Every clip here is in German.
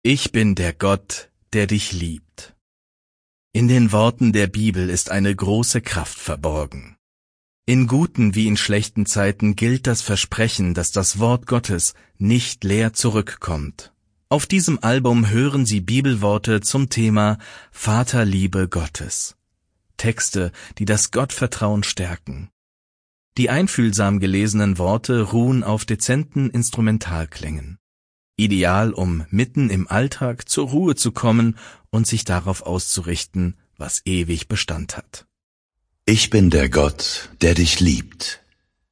Ich bin der Gott, der dich liebt. In den Worten der Bibel ist eine große Kraft verborgen. In guten wie in schlechten Zeiten gilt das Versprechen, dass das Wort Gottes nicht leer zurückkommt. Auf diesem Album hören Sie Bibelworte zum Thema Vaterliebe Gottes. Texte, die das Gottvertrauen stärken. Die einfühlsam gelesenen Worte ruhen auf dezenten Instrumentalklängen. Ideal, um mitten im Alltag zur Ruhe zu kommen und sich darauf auszurichten, was ewig Bestand hat. Ich bin der Gott, der dich liebt.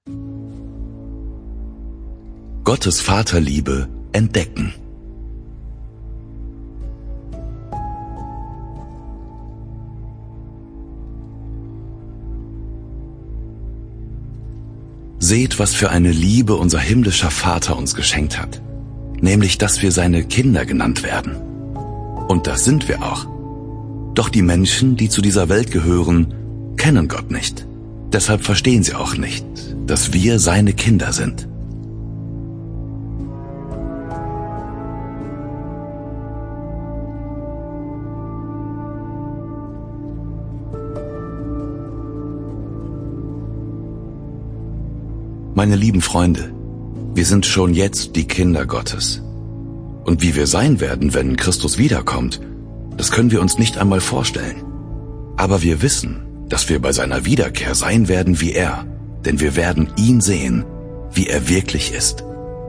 Gottes Vaterliebe entdecken. Seht, was für eine Liebe unser himmlischer Vater uns geschenkt hat, nämlich, dass wir seine Kinder genannt werden. Und das sind wir auch. Doch die Menschen, die zu dieser Welt gehören, kennen Gott nicht. Deshalb verstehen sie auch nicht, dass wir seine Kinder sind. Meine lieben Freunde, wir sind schon jetzt die Kinder Gottes. Und wie wir sein werden, wenn Christus wiederkommt, das können wir uns nicht einmal vorstellen. Aber wir wissen, dass wir bei seiner Wiederkehr sein werden wie er, denn wir werden ihn sehen, wie er wirklich ist.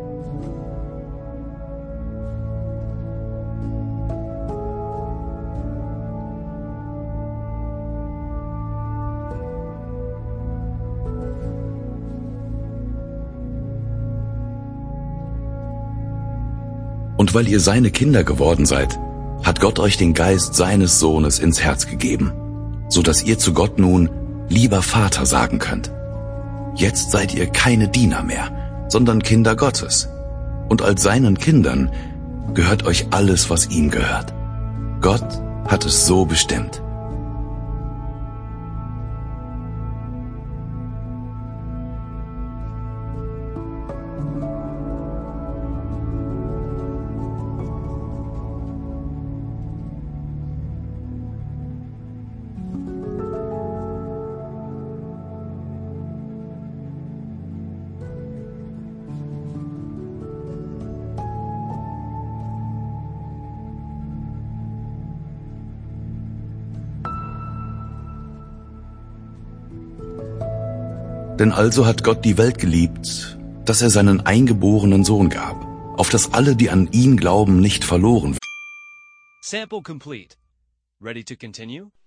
Und weil ihr seine Kinder geworden seid, hat Gott euch den Geist seines Sohnes ins Herz gegeben, so dass ihr zu Gott nun lieber Vater sagen könnt. Jetzt seid ihr keine Diener mehr, sondern Kinder Gottes. Und als seinen Kindern gehört euch alles, was ihm gehört. Gott hat es so bestimmt. Denn also hat Gott die Welt geliebt, dass er seinen eingeborenen Sohn gab, auf dass alle, die an ihn glauben, nicht verloren werden. Sample complete. Ready to continue?